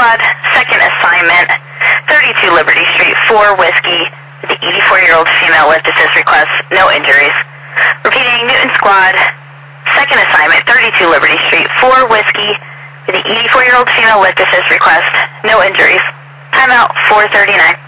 Squad, second assignment, 32 Liberty Street, 4 Whiskey, the 84-year-old female lift assist request, no injuries. Repeating, Newton Squad, second assignment, 32 Liberty Street, 4 Whiskey, the 84-year-old female lift assist request, no injuries. Timeout 4:39.